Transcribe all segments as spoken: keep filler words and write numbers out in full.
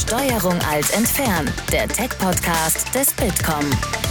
Steuerung Alt entfernen, der Tech-Podcast des Bitkom.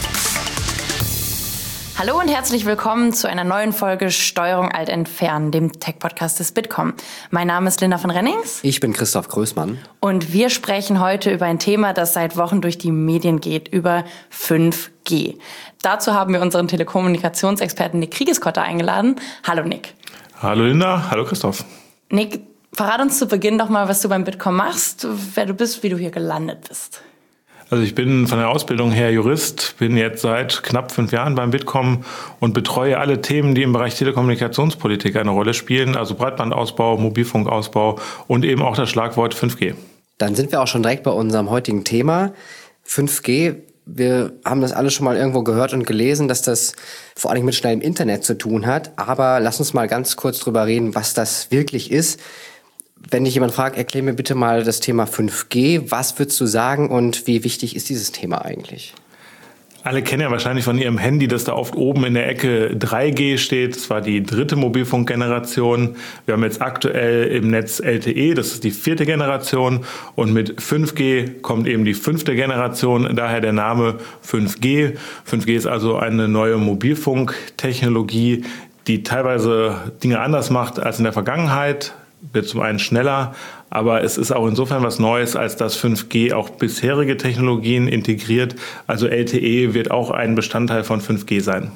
Hallo und herzlich willkommen zu einer neuen Folge Steuerung Alt entfernen, dem Tech-Podcast des Bitkom. Mein Name ist Linda von Rennings. Ich bin Christoph Größmann. Und wir sprechen heute über ein Thema, das seit Wochen durch die Medien geht, über fünf G. Dazu haben wir unseren Telekommunikationsexperten Nick Kriegeskotter eingeladen. Hallo Nick. Hallo Linda, hallo Christoph. Nick, verrat uns zu Beginn doch mal, was du beim Bitkom machst, wer du bist, wie du hier gelandet bist. Also ich bin von der Ausbildung her Jurist, bin jetzt seit knapp fünf Jahren beim Bitkom und betreue alle Themen, die im Bereich Telekommunikationspolitik eine Rolle spielen, also Breitbandausbau, Mobilfunkausbau und eben auch das Schlagwort fünf G. Dann sind wir auch schon direkt bei unserem heutigen Thema, fünf G. Wir haben das alle schon mal irgendwo gehört und gelesen, dass das vor allem mit schnellem Internet zu tun hat. Aber lass uns mal ganz kurz drüber reden, was das wirklich ist. Wenn dich jemand fragt, erklär mir bitte mal das Thema fünf G. Was würdest du sagen und wie wichtig ist dieses Thema eigentlich? Alle kennen ja wahrscheinlich von ihrem Handy, dass da oft oben in der Ecke drei G steht. Das war die dritte Mobilfunkgeneration. Wir haben jetzt aktuell im Netz L T E, das ist die vierte Generation. Und mit fünf G kommt eben die fünfte Generation, daher der Name fünf G. fünf G ist also eine neue Mobilfunktechnologie, die teilweise Dinge anders macht als in der Vergangenheit. Wird zum einen schneller, aber es ist auch insofern was Neues, als dass fünf G auch bisherige Technologien integriert. Also L T E wird auch ein Bestandteil von fünf G sein.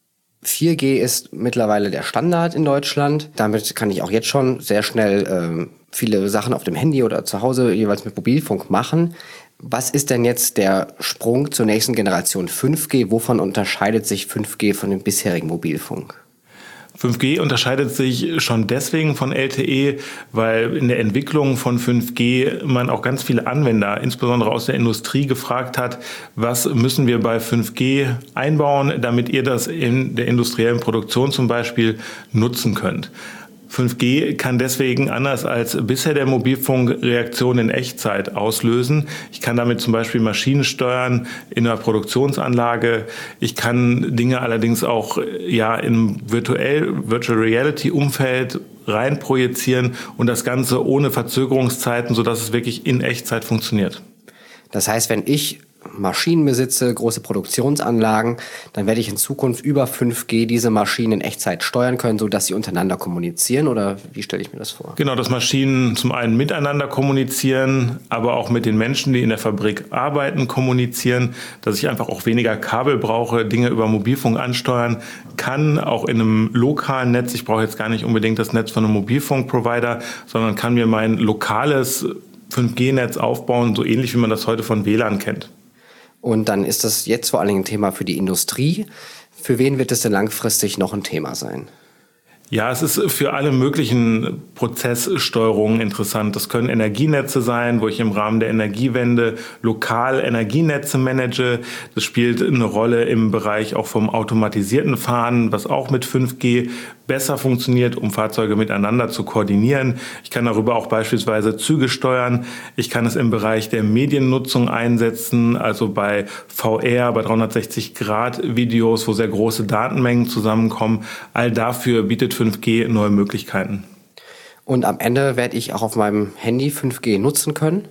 vier G ist mittlerweile der Standard in Deutschland. Damit kann ich auch jetzt schon sehr schnell äh, viele Sachen auf dem Handy oder zu Hause jeweils mit Mobilfunk machen. Was ist denn jetzt der Sprung zur nächsten Generation fünf G? Wovon unterscheidet sich fünf G von dem bisherigen Mobilfunk? fünf G unterscheidet sich schon deswegen von L T E, weil in der Entwicklung von fünf G man auch ganz viele Anwender, insbesondere aus der Industrie, gefragt hat, was müssen wir bei fünf G einbauen, damit ihr das in der industriellen Produktion zum Beispiel nutzen könnt. fünf G kann deswegen anders als bisher der Mobilfunk Reaktionen in Echtzeit auslösen. Ich kann damit zum Beispiel Maschinen steuern in einer Produktionsanlage. Ich kann Dinge allerdings auch ja im virtuell, Virtual Reality Umfeld rein projizieren und das Ganze ohne Verzögerungszeiten, sodass es wirklich in Echtzeit funktioniert. Das heißt, wenn ich Maschinen besitze, große Produktionsanlagen, dann werde ich in Zukunft über fünf G diese Maschinen in Echtzeit steuern können, sodass sie untereinander kommunizieren, oder wie stelle ich mir das vor? Genau, dass Maschinen zum einen miteinander kommunizieren, aber auch mit den Menschen, die in der Fabrik arbeiten, kommunizieren, dass ich einfach auch weniger Kabel brauche, Dinge über Mobilfunk ansteuern kann, auch in einem lokalen Netz. Ich brauche jetzt gar nicht unbedingt das Netz von einem Mobilfunkprovider, sondern kann mir mein lokales fünf G Netz aufbauen, so ähnlich wie man das heute von W L A N kennt. Und dann ist das jetzt vor allen Dingen ein Thema für die Industrie. Für wen wird es denn langfristig noch ein Thema sein? Ja, es ist für alle möglichen Prozesssteuerungen interessant. Das können Energienetze sein, wo ich im Rahmen der Energiewende lokal Energienetze manage. Das spielt eine Rolle im Bereich auch vom automatisierten Fahren, was auch mit fünf G besser funktioniert, um Fahrzeuge miteinander zu koordinieren. Ich kann darüber auch beispielsweise Züge steuern. Ich kann es im Bereich der Mediennutzung einsetzen, also bei V R, bei dreihundertsechzig Grad Videos, wo sehr große Datenmengen zusammenkommen. All dafür bietet fünf G neue Möglichkeiten. Und am Ende werde ich auch auf meinem Handy fünf G nutzen können?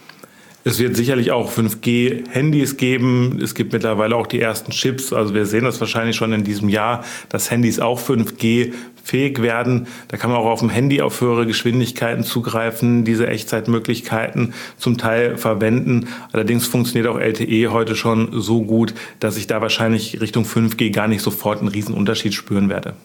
Es wird sicherlich auch fünf G Handys geben. Es gibt mittlerweile auch die ersten Chips. Also wir sehen das wahrscheinlich schon in diesem Jahr, dass Handys auch fünf G fähig werden. Da kann man auch auf dem Handy auf höhere Geschwindigkeiten zugreifen, diese Echtzeitmöglichkeiten zum Teil verwenden. Allerdings funktioniert auch L T E heute schon so gut, dass ich da wahrscheinlich Richtung fünf G gar nicht sofort einen riesen Unterschied spüren werde.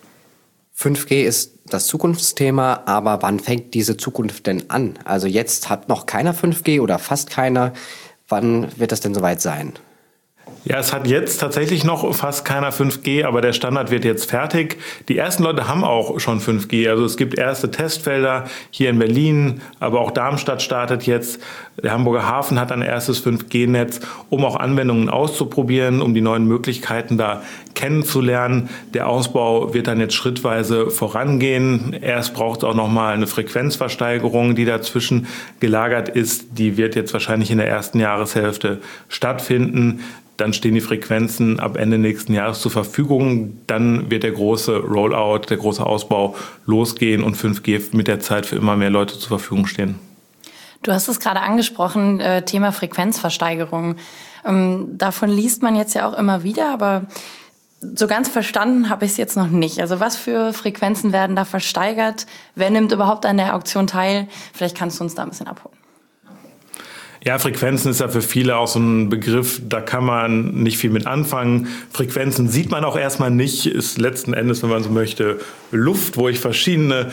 fünf G ist das Zukunftsthema, aber wann fängt diese Zukunft denn an? Also jetzt hat noch keiner fünf G oder fast keiner. Wann wird das denn soweit sein? Ja, es hat jetzt tatsächlich noch fast keiner fünf G, aber der Standard wird jetzt fertig. Die ersten Leute haben auch schon fünf G. Also es gibt erste Testfelder hier in Berlin, aber auch Darmstadt startet jetzt. Der Hamburger Hafen hat ein erstes fünf G Netz, um auch Anwendungen auszuprobieren, um die neuen Möglichkeiten da kennenzulernen. Der Ausbau wird dann jetzt schrittweise vorangehen. Erst braucht es auch noch mal eine Frequenzversteigerung, die dazwischen gelagert ist. Die wird jetzt wahrscheinlich in der ersten Jahreshälfte stattfinden. Dann stehen die Frequenzen ab Ende nächsten Jahres zur Verfügung. Dann wird der große Rollout, der große Ausbau losgehen und fünf G mit der Zeit für immer mehr Leute zur Verfügung stehen. Du hast es gerade angesprochen, äh, Thema Frequenzversteigerung. Ähm, davon liest man jetzt ja auch immer wieder, aber so ganz verstanden habe ich es jetzt noch nicht. Also was für Frequenzen werden da versteigert? Wer nimmt überhaupt an der Auktion teil? Vielleicht kannst du uns da ein bisschen abholen. Ja, Frequenzen ist ja für viele auch so ein Begriff, da kann man nicht viel mit anfangen. Frequenzen sieht man auch erstmal nicht, ist letzten Endes, wenn man so möchte, Luft, wo ich verschiedene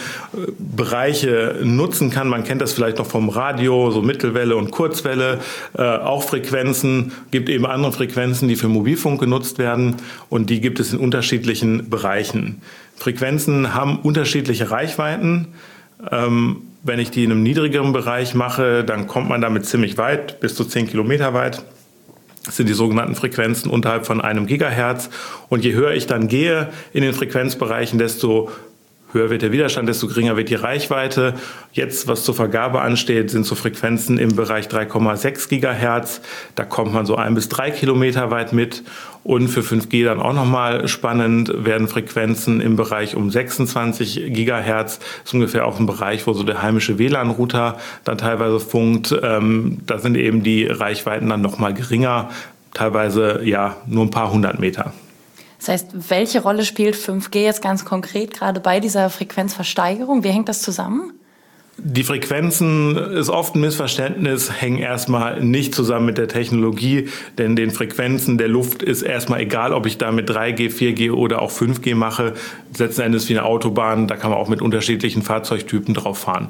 Bereiche nutzen kann. Man kennt das vielleicht noch vom Radio, so Mittelwelle und Kurzwelle, äh, auch Frequenzen. Gibt eben andere Frequenzen, die für Mobilfunk genutzt werden und die gibt es in unterschiedlichen Bereichen. Frequenzen haben unterschiedliche Reichweiten. Ähm, Wenn ich die in einem niedrigeren Bereich mache, dann kommt man damit ziemlich weit, bis zu zehn Kilometer weit. Das sind die sogenannten Frequenzen unterhalb von einem Gigahertz. Und je höher ich dann gehe in den Frequenzbereichen, desto höher wird der Widerstand, desto geringer wird die Reichweite. Jetzt, was zur Vergabe ansteht, sind so Frequenzen im Bereich drei Komma sechs Gigahertz. Da kommt man so ein bis drei Kilometer weit mit. Und für fünf G dann auch nochmal spannend werden Frequenzen im Bereich um sechsundzwanzig Gigahertz. Das ist ungefähr auch ein Bereich, wo so der heimische W L A N-Router dann teilweise funkt. Ähm, da sind eben die Reichweiten dann nochmal geringer, teilweise ja nur ein paar hundert Meter. Das heißt, welche Rolle spielt fünf G jetzt ganz konkret gerade bei dieser Frequenzversteigerung? Wie hängt das zusammen? Die Frequenzen ist oft ein Missverständnis, hängen erstmal nicht zusammen mit der Technologie, denn den Frequenzen der Luft ist erstmal egal, ob ich da mit drei G, vier G oder auch fünf G mache. Letzten Endes wie eine Autobahn, da kann man auch mit unterschiedlichen Fahrzeugtypen drauf fahren.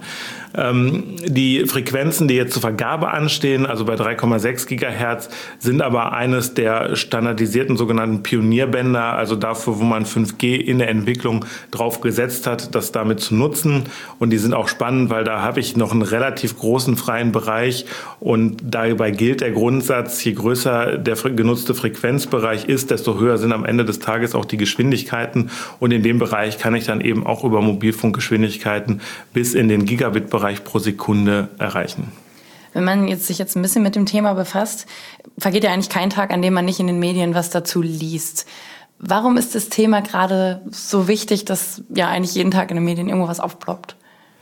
Ähm, die Frequenzen, die jetzt zur Vergabe anstehen, also bei drei Komma sechs Gigahertz, sind aber eines der standardisierten sogenannten Pionierbänder, also dafür, wo man fünf G in der Entwicklung drauf gesetzt hat, das damit zu nutzen. Und die sind auch spannend, weil da habe ich noch einen relativ großen freien Bereich und dabei gilt der Grundsatz, je größer der genutzte Frequenzbereich ist, desto höher sind am Ende des Tages auch die Geschwindigkeiten und in dem Bereich kann ich dann eben auch über Mobilfunkgeschwindigkeiten bis in den Gigabit-Bereich pro Sekunde erreichen. Wenn man jetzt sich jetzt ein bisschen mit dem Thema befasst, vergeht ja eigentlich kein Tag, an dem man nicht in den Medien was dazu liest. Warum ist das Thema gerade so wichtig, dass ja eigentlich jeden Tag in den Medien irgendwo was aufploppt?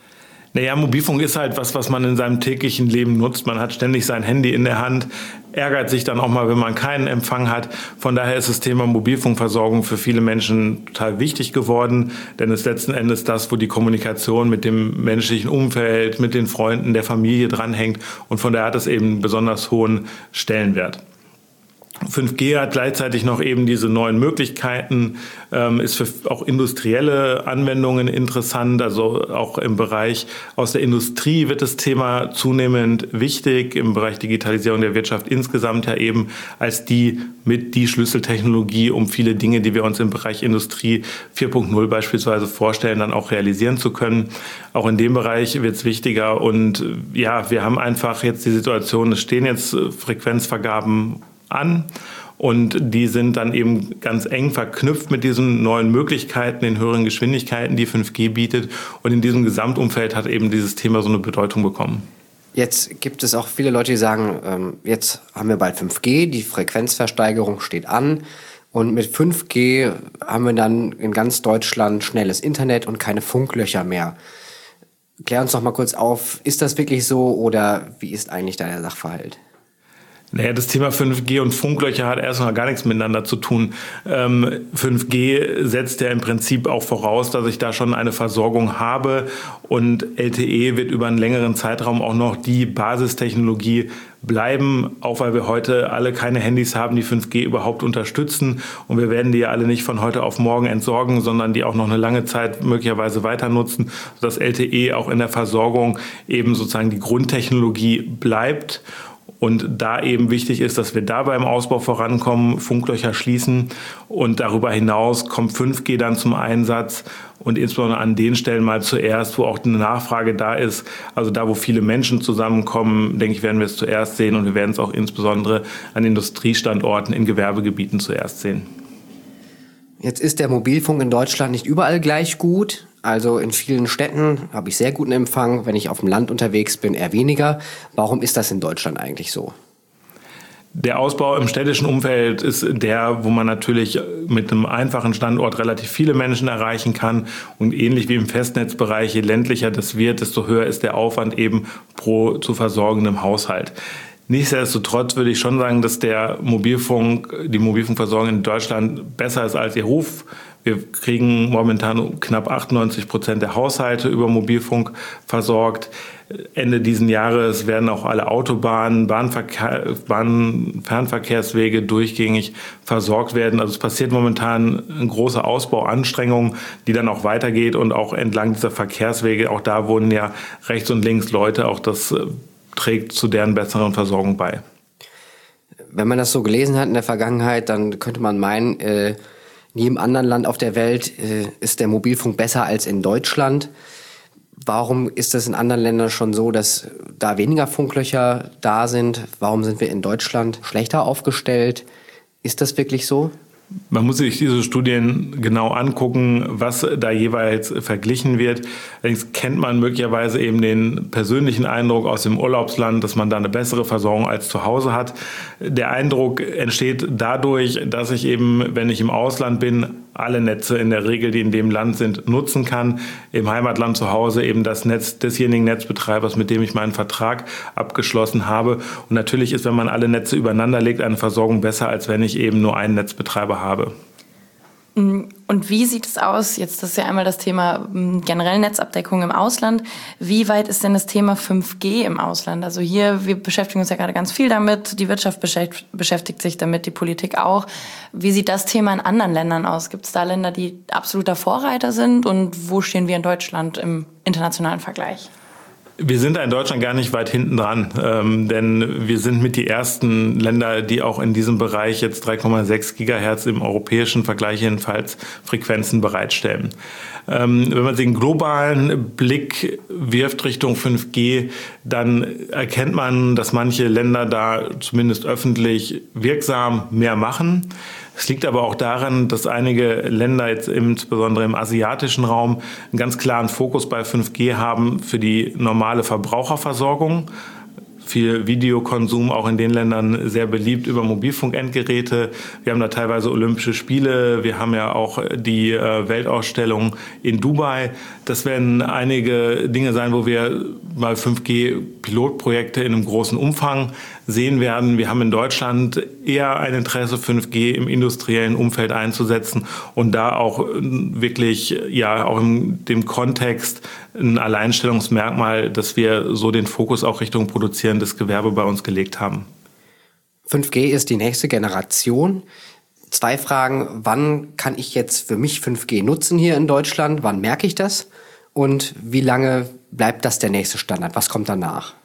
Naja, Mobilfunk ist halt was, was man in seinem täglichen Leben nutzt. Man hat ständig sein Handy in der Hand, ärgert sich dann auch mal, wenn man keinen Empfang hat. Von daher ist das Thema Mobilfunkversorgung für viele Menschen total wichtig geworden, denn es ist letzten Endes das, wo die Kommunikation mit dem menschlichen Umfeld, mit den Freunden, der Familie dranhängt und von daher hat es eben einen besonders hohen Stellenwert. fünf G hat gleichzeitig noch eben diese neuen Möglichkeiten, ähm, ist für auch industrielle Anwendungen interessant, also auch im Bereich aus der Industrie wird das Thema zunehmend wichtig, im Bereich Digitalisierung der Wirtschaft insgesamt ja eben als die mit die Schlüsseltechnologie, um viele Dinge, die wir uns im Bereich Industrie vier Punkt null beispielsweise vorstellen, dann auch realisieren zu können. Auch in dem Bereich wird es wichtiger und ja, wir haben einfach jetzt die Situation, es stehen jetzt Frequenzvergaben an und die sind dann eben ganz eng verknüpft mit diesen neuen Möglichkeiten, den höheren Geschwindigkeiten, die fünf G bietet und in diesem Gesamtumfeld hat eben dieses Thema so eine Bedeutung bekommen. Jetzt gibt es auch viele Leute, die sagen, ähm, jetzt haben wir bald fünf G, die Frequenzversteigerung steht an und mit fünf G haben wir dann in ganz Deutschland schnelles Internet und keine Funklöcher mehr. Klär uns doch mal kurz auf, ist das wirklich so oder wie ist eigentlich da der Sachverhalt? Naja, das Thema fünf G und Funklöcher hat erstmal gar nichts miteinander zu tun. Ähm, fünf G setzt ja im Prinzip auch voraus, dass ich da schon eine Versorgung habe und L T E wird über einen längeren Zeitraum auch noch die Basistechnologie bleiben, auch weil wir heute alle keine Handys haben, die fünf G überhaupt unterstützen und wir werden die ja alle nicht von heute auf morgen entsorgen, sondern die auch noch eine lange Zeit möglicherweise weiter nutzen, sodass L T E auch in der Versorgung eben sozusagen die Grundtechnologie bleibt. Und da eben wichtig ist, dass wir da beim Ausbau vorankommen, Funklöcher schließen und darüber hinaus kommt fünf G dann zum Einsatz und insbesondere an den Stellen mal zuerst, wo auch eine Nachfrage da ist. Also da, wo viele Menschen zusammenkommen, denke ich, werden wir es zuerst sehen und wir werden es auch insbesondere an Industriestandorten in Gewerbegebieten zuerst sehen. Jetzt ist der Mobilfunk in Deutschland nicht überall gleich gut. Also in vielen Städten habe ich sehr guten Empfang, wenn ich auf dem Land unterwegs bin, eher weniger. Warum ist das in Deutschland eigentlich so? Der Ausbau im städtischen Umfeld ist der, wo man natürlich mit einem einfachen Standort relativ viele Menschen erreichen kann. Und ähnlich wie im Festnetzbereich, je ländlicher das wird, desto höher ist der Aufwand eben pro zu versorgendem Haushalt. Nichtsdestotrotz würde ich schon sagen, dass der Mobilfunk, die Mobilfunkversorgung in Deutschland besser ist als ihr Ruf. Wir kriegen momentan knapp achtundneunzig Prozent der Haushalte über Mobilfunk versorgt. Ende diesen Jahres werden auch alle Autobahnen, Bahnverkehr, Bahn, Fernverkehrswege durchgängig versorgt werden. Also es passiert momentan eine große Ausbauanstrengung, die dann auch weitergeht und auch entlang dieser Verkehrswege, auch da wohnen ja rechts und links Leute, auch das trägt zu deren besseren Versorgung bei. Wenn man das so gelesen hat in der Vergangenheit, dann könnte man meinen, äh, in jedem anderen Land auf der Welt äh, ist der Mobilfunk besser als in Deutschland. Warum ist das in anderen Ländern schon so, dass da weniger Funklöcher da sind? Warum sind wir in Deutschland schlechter aufgestellt? Ist das wirklich so? Man muss sich diese Studien genau angucken, was da jeweils verglichen wird. Allerdings kennt man möglicherweise eben den persönlichen Eindruck aus dem Urlaubsland, dass man da eine bessere Versorgung als zu Hause hat. Der Eindruck entsteht dadurch, dass ich eben, wenn ich im Ausland bin, alle Netze in der Regel, die in dem Land sind, nutzen kann. Im Heimatland zu Hause eben das Netz desjenigen Netzbetreibers, mit dem ich meinen Vertrag abgeschlossen habe. Und natürlich ist, wenn man alle Netze übereinander legt, eine Versorgung besser, als wenn ich eben nur einen Netzbetreiber habe. Und wie sieht es aus? Jetzt das ist ja einmal das Thema generell Netzabdeckung im Ausland. Wie weit ist denn das Thema fünf G im Ausland? Also hier, wir beschäftigen uns ja gerade ganz viel damit. Die Wirtschaft beschäftigt sich damit, die Politik auch. Wie sieht das Thema in anderen Ländern aus? Gibt es da Länder, die absoluter Vorreiter sind? Und wo stehen wir in Deutschland im internationalen Vergleich? Wir sind da in Deutschland gar nicht weit hinten dran, ähm, denn wir sind mit die ersten Länder, die auch in diesem Bereich jetzt drei Komma sechs Gigahertz im europäischen Vergleich jedenfalls Frequenzen bereitstellen. Ähm, wenn man sich einen globalen Blick wirft Richtung fünf G, dann erkennt man, dass manche Länder da zumindest öffentlich wirksam mehr machen. Es liegt aber auch daran, dass einige Länder jetzt insbesondere im asiatischen Raum einen ganz klaren Fokus bei fünf G haben für die normale Verbraucherversorgung. Viel Videokonsum auch in den Ländern sehr beliebt über Mobilfunkendgeräte. Wir haben da teilweise Olympische Spiele. Wir haben ja auch die äh, Weltausstellung in Dubai. Das werden einige Dinge sein, wo wir mal fünf G-Pilotprojekte in einem großen Umfang sehen werden. Wir haben in Deutschland eher ein Interesse, fünf G im industriellen Umfeld einzusetzen und da auch wirklich, ja, auch in dem Kontext ein Alleinstellungsmerkmal, dass wir so den Fokus auch Richtung produzierendes Gewerbe bei uns gelegt haben. fünf G ist die nächste Generation. Zwei Fragen. Wann kann ich jetzt für mich fünf G nutzen hier in Deutschland? Wann merke ich das? Und wie lange bleibt das der nächste Standard? Was kommt danach?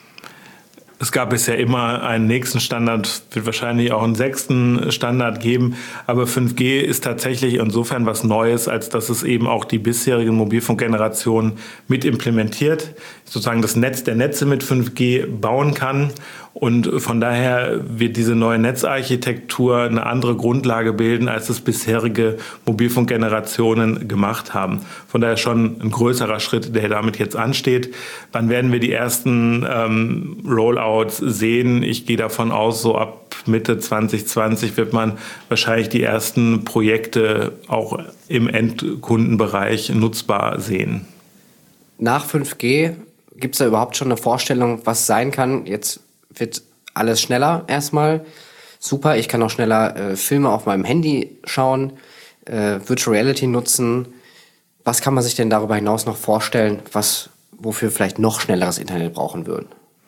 Es gab bisher immer einen nächsten Standard, wird wahrscheinlich auch einen sechsten Standard geben. Aber fünf G ist tatsächlich insofern was Neues, als dass es eben auch die bisherigen Mobilfunkgenerationen mit implementiert, sozusagen das Netz der Netze mit fünf G bauen kann. Und von daher wird diese neue Netzarchitektur eine andere Grundlage bilden, als es bisherige Mobilfunkgenerationen gemacht haben. Von daher schon ein größerer Schritt, der damit jetzt ansteht. Wann werden wir die ersten ähm, Rollouts sehen? Ich gehe davon aus, so ab Mitte zwanzig zwanzig wird man wahrscheinlich die ersten Projekte auch im Endkundenbereich nutzbar sehen. Nach fünf G gibt es da überhaupt schon eine Vorstellung, was sein kann? Jetzt wird alles schneller erstmal. Super, ich kann auch schneller äh, Filme auf meinem Handy schauen, äh, Virtual Reality nutzen. Was kann man sich denn darüber hinaus noch vorstellen, was, wofür vielleicht noch schnelleres Internet brauchen würden?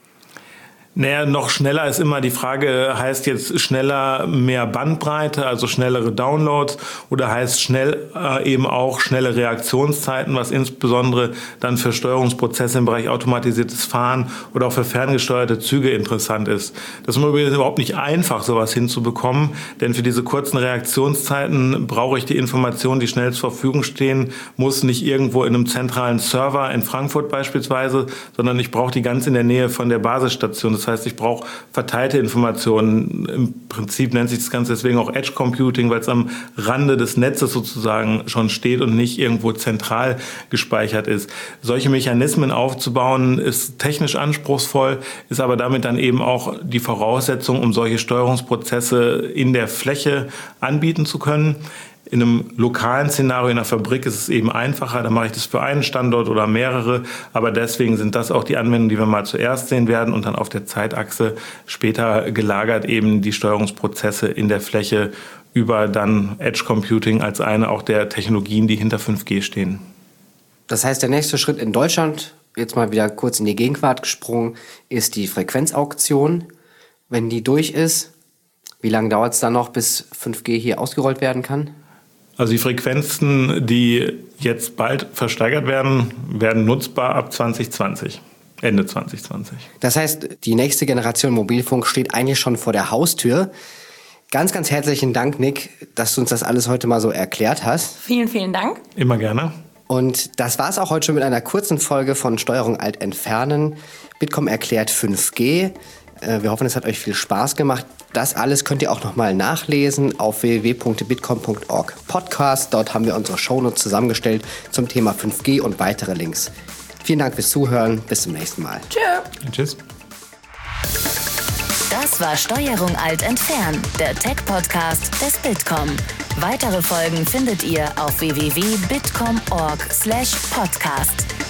Naja, noch schneller ist immer die Frage, heißt jetzt schneller mehr Bandbreite, also schnellere Downloads, oder heißt schnell äh, eben auch schnelle Reaktionszeiten, was insbesondere dann für Steuerungsprozesse im Bereich automatisiertes Fahren oder auch für ferngesteuerte Züge interessant ist. Das ist übrigens überhaupt nicht einfach, sowas hinzubekommen, denn für diese kurzen Reaktionszeiten brauche ich die Informationen, die schnell zur Verfügung stehen, muss nicht irgendwo in einem zentralen Server in Frankfurt beispielsweise, sondern ich brauche die ganz in der Nähe von der Basisstation. Das Das heißt, ich brauche verteilte Informationen. Im Prinzip nennt sich das Ganze deswegen auch Edge Computing, weil es am Rande des Netzes sozusagen schon steht und nicht irgendwo zentral gespeichert ist. Solche Mechanismen aufzubauen, ist technisch anspruchsvoll, ist aber damit dann eben auch die Voraussetzung, um solche Steuerungsprozesse in der Fläche anbieten zu können. In einem lokalen Szenario in der Fabrik ist es eben einfacher, da mache ich das für einen Standort oder mehrere, aber deswegen sind das auch die Anwendungen, die wir mal zuerst sehen werden und dann auf der Zeitachse später gelagert eben die Steuerungsprozesse in der Fläche über dann Edge Computing als eine auch der Technologien, die hinter fünf G stehen. Das heißt, der nächste Schritt in Deutschland, jetzt mal wieder kurz in die Gegenwart gesprungen, ist die Frequenzauktion. Wenn die durch ist, wie lange dauert es dann noch, bis fünf G hier ausgerollt werden kann? Also die Frequenzen, die jetzt bald versteigert werden, werden nutzbar ab zwanzig zwanzig, Ende zwanzig zwanzig. Das heißt, die nächste Generation Mobilfunk steht eigentlich schon vor der Haustür. Ganz, ganz herzlichen Dank, Nick, dass du uns das alles heute mal so erklärt hast. Vielen, vielen Dank. Immer gerne. Und das war es auch heute schon mit einer kurzen Folge von Steuerung Alt entfernen. Bitkom erklärt fünf G. Wir hoffen, es hat euch viel Spaß gemacht. Das alles könnt ihr auch nochmal nachlesen auf w w w punkt bitkom punkt org Podcast. Dort haben wir unsere Shownotes zusammengestellt zum Thema fünf G und weitere Links. Vielen Dank fürs Zuhören. Bis zum nächsten Mal. Tschö. Tschüss. Das war Steuerung Alt entfernen, der Tech-Podcast des Bitkom. Weitere Folgen findet ihr auf w w w punkt bitkom punkt org slash podcast.